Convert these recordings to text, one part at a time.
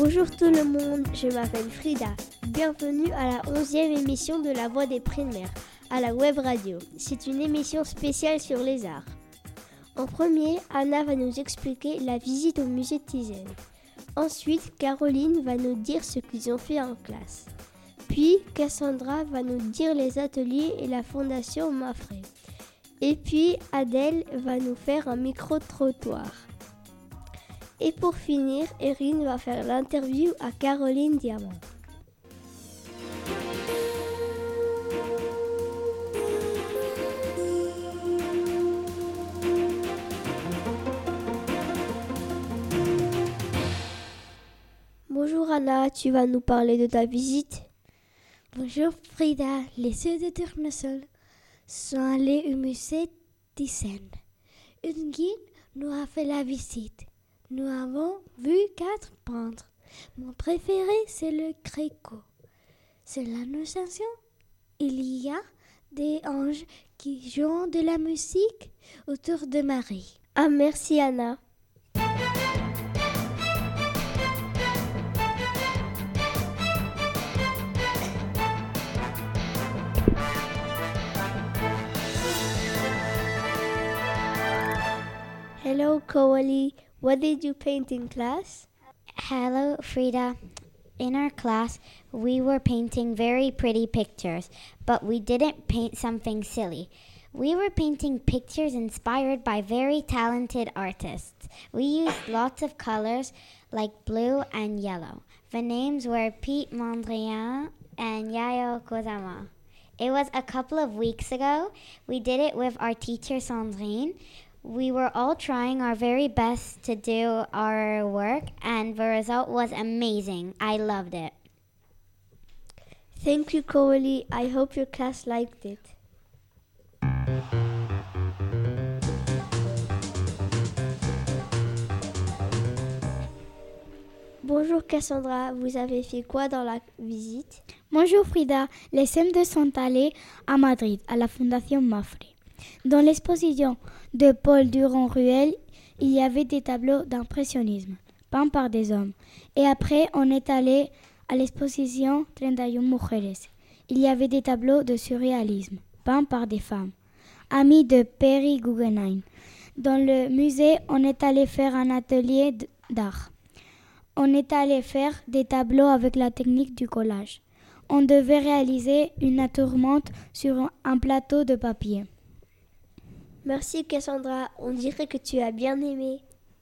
Bonjour tout le monde, je m'appelle Frida. Bienvenue à la 11e émission de La Voix des primaires, à la web radio. C'est une émission spéciale sur les arts. En premier, Anna va nous expliquer la visite au musée Thyssen. Ensuite, Caroline va nous dire ce qu'ils ont fait en classe. Puis, Cassandra va nous dire les ateliers et la fondation Mafré. Et puis, Adèle va nous faire un micro-trottoir. Et pour finir, Erin va faire l'interview à Caroline Diamant. Bonjour Anna, tu vas nous parler de ta visite. Bonjour Frida, les sœurs de Tournesol sont allées au musée Thyssen. Une guide nous a fait la visite. Nous avons vu 4 peintres. Mon préféré, c'est le Gréco. C'est l'Annonciation. Il y a des anges qui jouent de la musique autour de Marie. Ah, merci Anna. Hello, Coeli. What did you paint in class? Hello, Frida. In our class, we were painting very pretty pictures, but we didn't paint something silly. We were painting pictures inspired by very talented artists. We used lots of colors like blue and yellow. The names were Pete Mondrian and Yayo Kozama. It was a couple of weeks ago. We did it with our teacher Sandrine. We were all trying our very best to do our work, and the result was amazing. I loved it. Thank you, Coeli. I hope your class liked it. Bonjour Cassandra, vous avez fait quoi dans la visite? Bonjour Frida, les CM2 sont allés à Madrid, à la Fondation Mafré. Dans l'exposition de Paul Durand-Ruel, il y avait des tableaux d'impressionnisme, peints par des hommes. Et après, on est allé à l'exposition 31 Mujeres. Il y avait des tableaux de surréalisme, peints par des femmes, amis de Perry Guggenheim. Dans le musée, on est allé faire un atelier d'art. On est allé faire des tableaux avec la technique du collage. On devait réaliser une tourmente sur un plateau de papier. Merci Cassandra, on dirait que tu as bien aimé.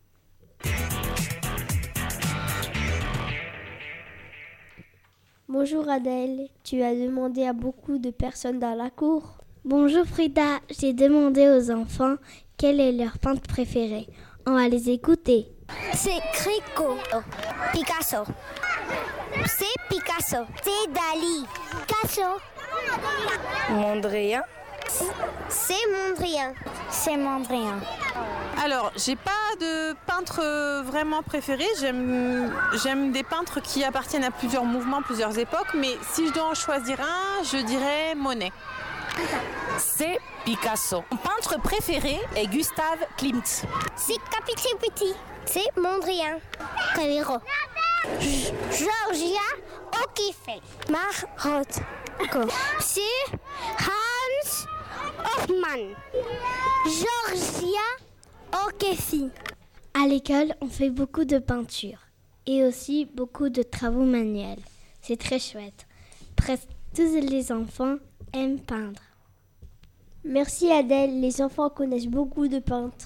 Bonjour Adèle, tu as demandé à beaucoup de personnes dans la cour. Bonjour Frida, j'ai demandé aux enfants quel est leur peintre préféré. On va les écouter. C'est Gréco. Picasso. C'est Picasso. C'est Dali. Picasso. Mondrian. C'est Mondrian. C'est Mondrian. Alors, j'ai pas de peintre vraiment préféré. J'aime des peintres qui appartiennent à plusieurs mouvements, plusieurs époques. Mais si je dois en choisir un, je dirais Monet. C'est Picasso. Mon peintre préféré est Gustave Klimt. C'est Capiti. C'est Mondrian. Calero. Georgia O'Keeffe. Marot. C'est Hans Hofmann. Georgia O'Keeffe. À l'école, on fait beaucoup de peinture et aussi beaucoup de travaux manuels. C'est très chouette. Presque tous les enfants aiment peindre. Merci Adèle, les enfants connaissent beaucoup de peintres.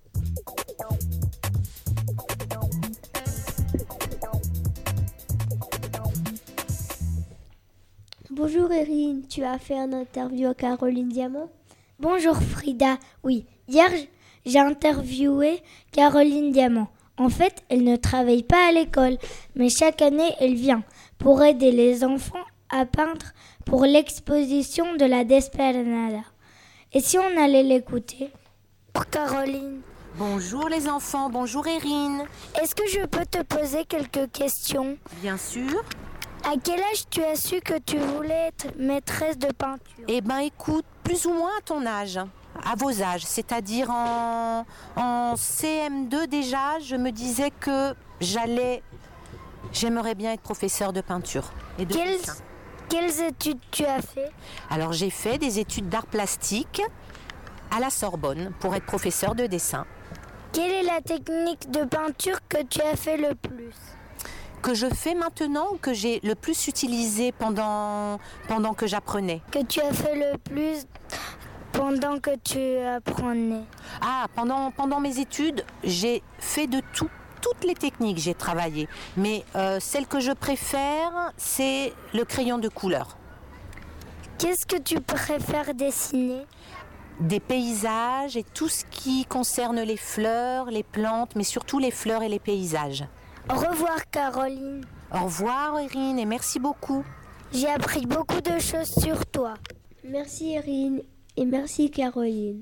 Bonjour Erin, tu as fait une interview à Caroline Diamant? Bonjour Frida, oui, hier j'ai interviewé Caroline Diamant. En fait, elle ne travaille pas à l'école, mais chaque année elle vient pour aider les enfants à peindre pour l'exposition de la Desplanada. Et si on allait l'écouter? Pour Caroline. Bonjour les enfants, bonjour Erin. Est-ce que je peux te poser quelques questions? Bien sûr. À quel âge tu as su que tu voulais être maîtresse de peinture? Eh ben écoute, plus ou moins à ton âge, à vos âges, c'est-à-dire en CM2 déjà, je me disais que j'allais J'aimerais bien être professeur de peinture et de dessin. Quelles études tu as fait? Alors j'ai fait des études d'art plastique à la Sorbonne pour être professeur de dessin. Quelle est la technique de peinture que tu as fait le plus? Que je fais maintenant ou que j'ai le plus utilisé pendant que j'apprenais? Que tu as fait le plus pendant que tu apprenais? Pendant mes études, j'ai fait de tout. Toutes les techniques, j'ai travaillé. Mais celle que je préfère, c'est le crayon de couleur. Qu'est-ce que tu préfères dessiner? Des paysages et tout ce qui concerne les fleurs, les plantes, mais surtout les fleurs et les paysages. Au revoir Caroline. Au revoir Erin et merci beaucoup. J'ai appris beaucoup de choses sur toi. Merci Erin et merci Caroline.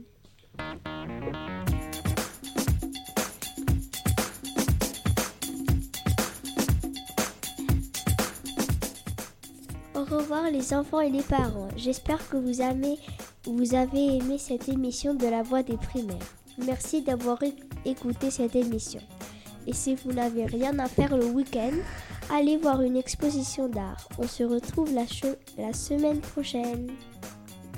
Au revoir les enfants et les parents. J'espère que vous avez aimé cette émission de la Voix des primaires. Merci d'avoir écouté cette émission. Et si vous n'avez rien à faire le week-end, allez voir une exposition d'art. On se retrouve la semaine prochaine.